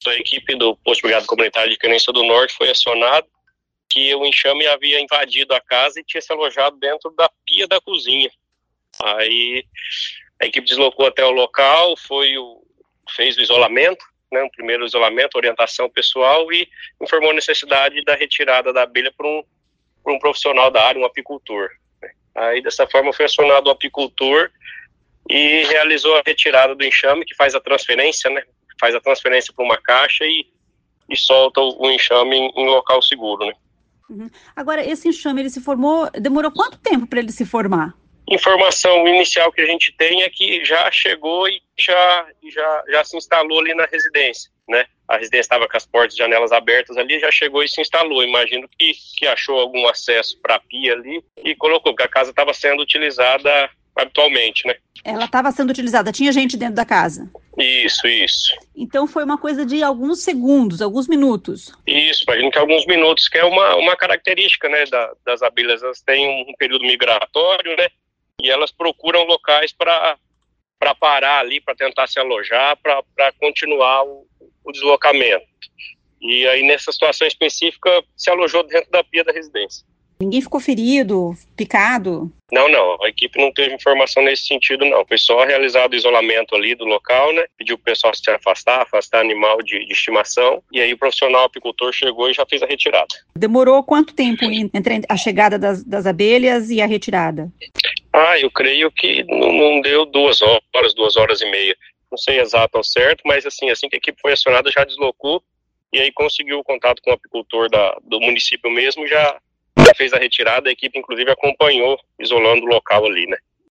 A equipe do Posto de Brigada Comunitária de Querência do Norte foi acionada que o enxame havia invadido a casa e tinha se alojado dentro da pia da cozinha. Aí a equipe deslocou até o local, fez o isolamento, né, o primeiro isolamento, orientação pessoal, e informou a necessidade da retirada da abelha por um profissional da área, um apicultor. Aí dessa forma foi acionado o apicultor e realizou a retirada do enxame, que faz a transferência, né? Faz a transferência para uma caixa e solta o enxame em local seguro, né? Uhum. Agora, esse enxame, ele se formou, demorou quanto tempo para ele se formar? Informação inicial que a gente tem é que já chegou e já se instalou ali na residência, né? A residência estava com as portas e janelas abertas ali, já chegou e se instalou. Imagino que achou algum acesso para a pia ali e colocou, porque a casa estava sendo utilizada habitualmente, né? Ela estava sendo utilizada, tinha gente dentro da casa? Isso. Então foi uma coisa de alguns segundos, alguns minutos? Isso, imagino que alguns minutos, que é uma característica, né, das abelhas. Elas têm um período migratório, né, e elas procuram locais para parar ali, para tentar se alojar, para continuar o deslocamento. E aí, nessa situação específica, se alojou dentro da pia da residência. Ninguém ficou ferido, picado? Não, a equipe não teve informação nesse sentido, não. Foi só realizado o isolamento ali do local, né? Pediu pro pessoal se afastar animal de estimação, e aí o profissional apicultor chegou e já fez a retirada. Demorou quanto tempo entre a chegada das abelhas e a retirada? Eu creio que não deu 2 horas, 2 horas e meia. Não sei exato ao certo, mas assim que a equipe foi acionada, já deslocou, e aí conseguiu o contato com o apicultor do município mesmo, já fez a retirada. A equipe inclusive acompanhou, isolando o local ali, né?